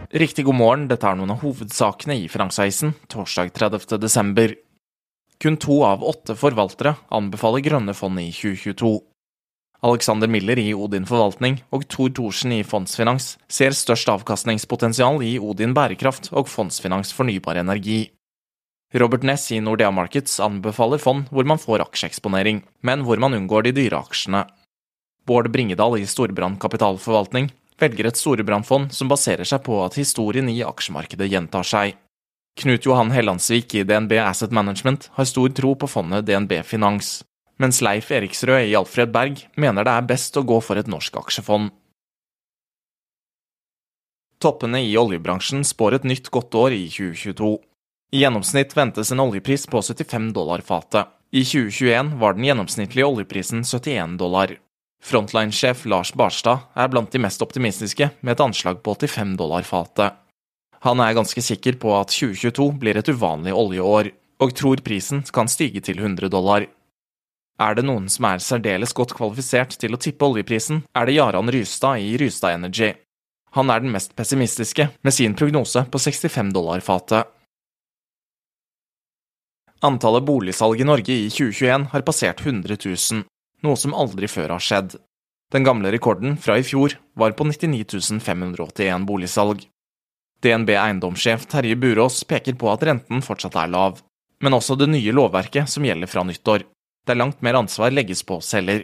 Riktig god morgen, dette er noen av hovedsakene i Finansavisen, torsdag 30. desember. Kun 2 av 8 forvaltere anbefaler grønne fond i 2022. Alexander Miller i Odin Forvaltning og Tor Thorsen i Fondsfinans ser størst avkastningspotensial i Odin Bærekraft og Fondsfinans Fornybar Energi. Robert Ness i Nordea Markets anbefaler fond hvor man får aksjeeksponering, men hvor man unngår de dyre aksjene. Bård Bringedal i Storebrand Kapitalforvaltning velger et Storebrand-fond som baserer seg på at historien i aksjemarkedet gjentar seg. Knut Johan Hellandsvik i DNB Asset Management har stor tro på fondet DNB Finans, mens Leif Eriksrød i Alfred Berg mener det er best å gå for et norsk aksjefond. Toppene i oljebransjen spår et nytt godt år i 2022. I gjennomsnitt ventes en oljepris på $75 fatet. I 2021 var den gjennomsnittlige oljeprisen $71. Frontline-sjef Lars Barstad er blant de mest optimistiske med et anslag på $85 fatet. Han er ganske sikker på at 2022 blir et uvanlig oljeår, og tror prisen kan stige til $100. Er det noen som er særdeles godt kvalifisert til å tippe oljeprisen, er det Jaran Rystad i Rystad Energy. Han er den mest pessimistiske med sin prognose på $65 fatet. Antallet boligsalg i Norge i 2021 har passert 100 000. Noe som aldri før har skjedd. Den gamle rekorden fra i fjor var på 99 581 boligsalg. DNB eiendomssjef Terje Burås peker på at renten fortsatt er lav, men også det nye lovverket som gjelder fra nyttår, der langt mer ansvar legges på selger.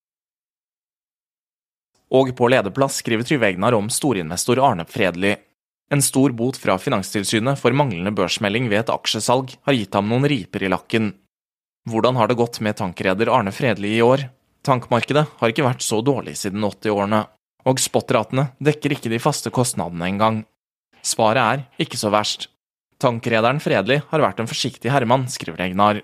Og på lederplass skriver Trygve Egnar om storinvestor Arne Fredly. En stor bot fra Finanstilsynet for manglende børsmelding ved et aksjesalg har gitt ham noen riper i lakken. Hvordan har det gått med tankreder Arne Fredly i år? Tankmarkedet har ikke vært så dårlig siden 80-årene, og spotratene dekker ikke de faste kostnadene engang. Svaret er ikke så verst. Tankrederen Fredly har vært en forsiktig herremann, skriver Egnar.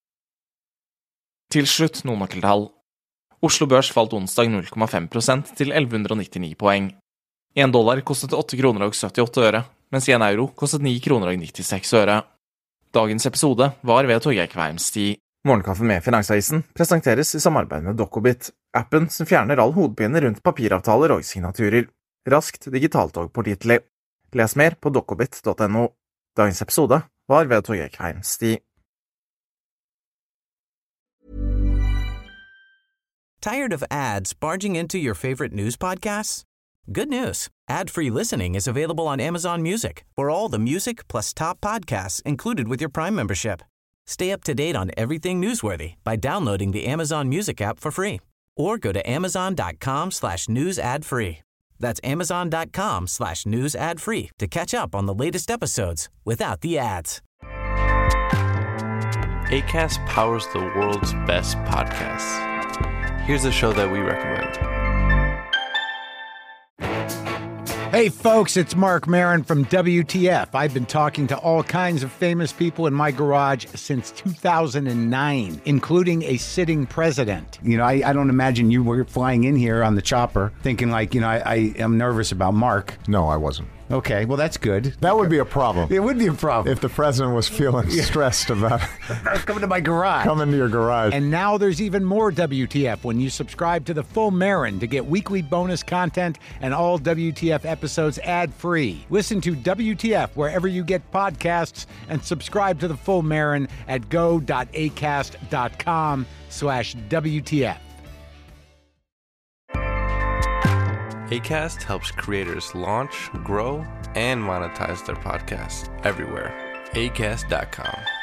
Til slutt noen nøkkeltall. Oslo Børs falt onsdag 0,5% til 1199 poeng. $1 kostet 8,78 kroner, mens €1 kostet 9,96 kroner. Dagens episode var ved Torgeir Kveims tid. Morgenkaffe med Finansavisen presenteres i samarbeid med Dokobit, appen som fjerner all hodepine rundt papiravtaler og signaturer. Raskt, digitalt og pålitelig. Les mer på dokobit.no. Dagens episode var ved Torgeir Kveims tid. Tired of ads barging into your favorite news podcasts? Good news. Ad-free listening is available on Amazon Music for all the music plus top podcasts included with your Prime membership. Stay up to date on everything newsworthy by downloading the Amazon Music app for free or go to amazon.com/news ad free. That's amazon.com/news ad free to catch up on the latest episodes without the ads. Acast powers the world's best podcasts. Here's a show that we recommend. Hey folks, it's Mark Maron from WTF. I've been talking to all kinds of famous people in my garage since 2009, including a sitting president. You know, I don't imagine you were flying in here on the chopper thinking like, you know, I am nervous about Mark. No, I wasn't. Okay, well, that's good. That would be a problem. It would be a problem. If the president was feeling stressed about coming to my garage. Come into your garage. And now there's even more WTF when you subscribe to the Full Marin to get weekly bonus content and all WTF episodes ad-free. Listen to WTF wherever you get podcasts and subscribe to the Full Marin at go.acast.com/WTF. Acast helps creators launch, grow, and monetize their podcasts everywhere. Acast.com.